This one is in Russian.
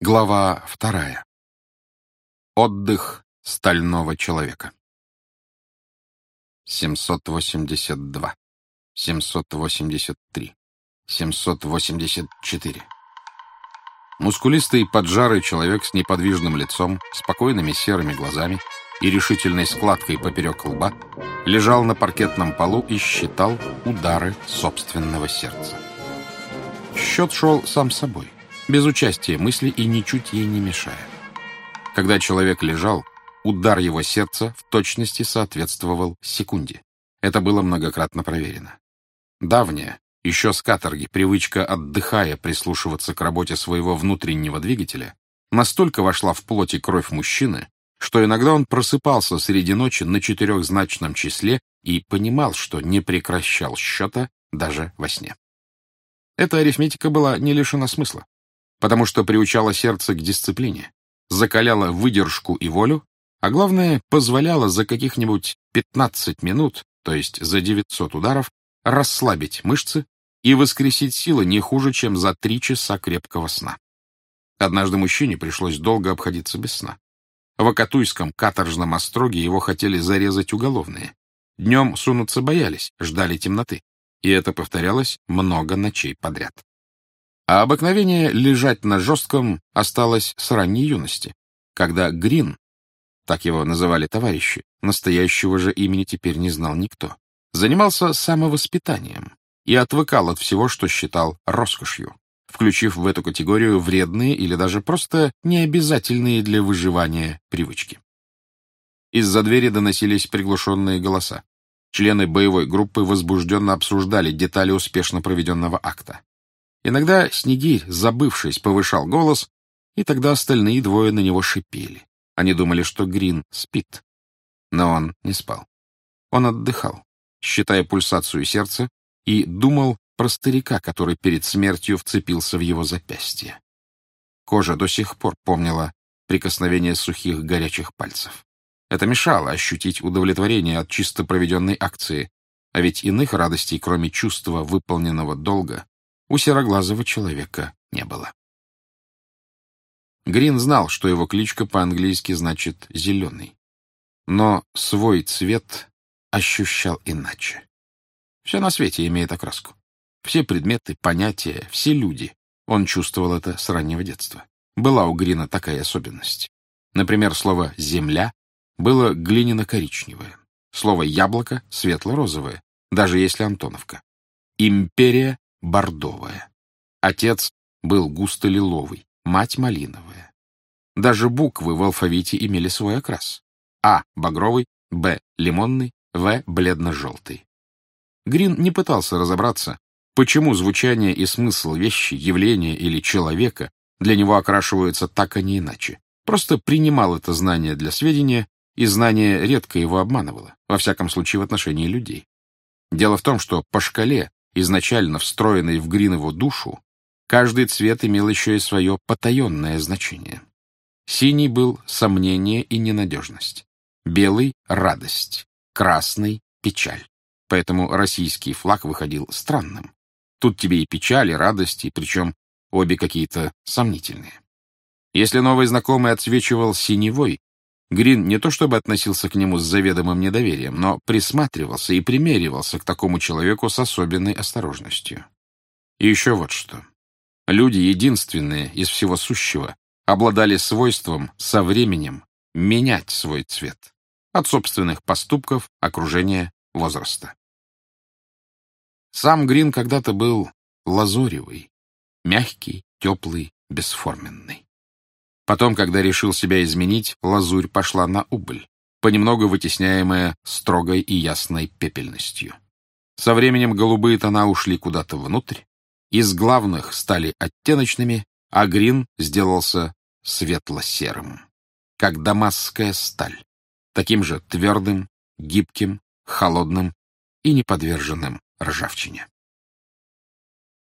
Глава 2. Отдых стального человека. 782, 783, 784. Мускулистый поджарый человек с неподвижным лицом, спокойными серыми глазами и решительной складкой поперек лба лежал на паркетном полу и считал удары собственного сердца. Счет шел сам собой, без участия мысли и ничуть ей не мешая. Когда человек лежал, удар его сердца в точности соответствовал секунде. Это было многократно проверено. Давняя, еще с каторги, привычка, отдыхая, прислушиваться к работе своего внутреннего двигателя, настолько вошла в плоть и кровь мужчины, что иногда он просыпался среди ночи на 4-значном числе и понимал, что не прекращал счета даже во сне. Эта арифметика была не лишена смысла, потому что приучала сердце к дисциплине, закаляла выдержку и волю, а главное, позволяла за каких-нибудь 15 минут, то есть за 900 ударов, расслабить мышцы и воскресить силы не хуже, чем за 3 часа крепкого сна. Однажды мужчине пришлось долго обходиться без сна. В Акатуйском каторжном остроге его хотели зарезать уголовные. Днем сунуться боялись, ждали темноты, и это повторялось много ночей подряд. А обыкновение лежать на жестком осталось с ранней юности, когда Грин, так его называли товарищи, настоящего же имени теперь не знал никто, занимался самовоспитанием и отвыкал от всего, что считал роскошью, включив в эту категорию вредные или даже просто необязательные для выживания привычки. Из-за двери доносились приглушенные голоса. Члены боевой группы возбужденно обсуждали детали успешно проведенного акта. Иногда Снегирь, забывшись, повышал голос, и тогда остальные двое на него шипели. Они думали, что Грин спит. Но он не спал. Он отдыхал, считая пульсацию сердца, и думал про старика, который перед смертью вцепился в его запястье. Кожа до сих пор помнила прикосновение сухих горячих пальцев. Это мешало ощутить удовлетворение от чисто проведенной акции, а ведь иных радостей, кроме чувства выполненного долга, у сероглазого человека не было. Грин знал, что его кличка по-английски значит «зеленый», но свой цвет ощущал иначе. Все на свете имеет окраску. Все предметы, понятия, все люди. Он чувствовал это с раннего детства. Была у Грина такая особенность. Например, слово «земля» было глиняно-коричневое, слово «яблоко» — светло-розовое, даже если Антоновка. Империя — бордовая. Отец был густо-лиловый, мать — малиновая. Даже буквы в алфавите имели свой окрас. А — багровый, Б — лимонный, В — бледно-желтый. Грин не пытался разобраться, почему звучание и смысл вещи, явления или человека для него окрашиваются так, а не иначе. Просто принимал это знание для сведения, и знание редко его обманывало, во всяком случае в отношении людей. Дело в том, что по шкале, изначально встроенной в Гринову душу, каждый цвет имел еще и свое потаенное значение. Синий был сомнение и ненадежность, белый — радость, красный — печаль. Поэтому российский флаг выходил странным. Тут тебе и печаль, и радость, и причем обе какие-то сомнительные. Если новый знакомый отсвечивал синевой, Грин не то чтобы относился к нему с заведомым недоверием, но присматривался и примеривался к такому человеку с особенной осторожностью. И еще вот что. Люди, единственные из всего сущего, обладали свойством со временем менять свой цвет от собственных поступков, окружения, возраста. Сам Грин когда-то был лазоревый, мягкий, теплый, бесформенный. Потом, когда решил себя изменить, лазурь пошла на убыль, понемногу вытесняемая строгой и ясной пепельностью. Со временем голубые тона ушли куда-то внутрь, из главных стали оттеночными, а Грин сделался светло-серым, как дамасская сталь, таким же твердым, гибким, холодным и неподверженным ржавчине.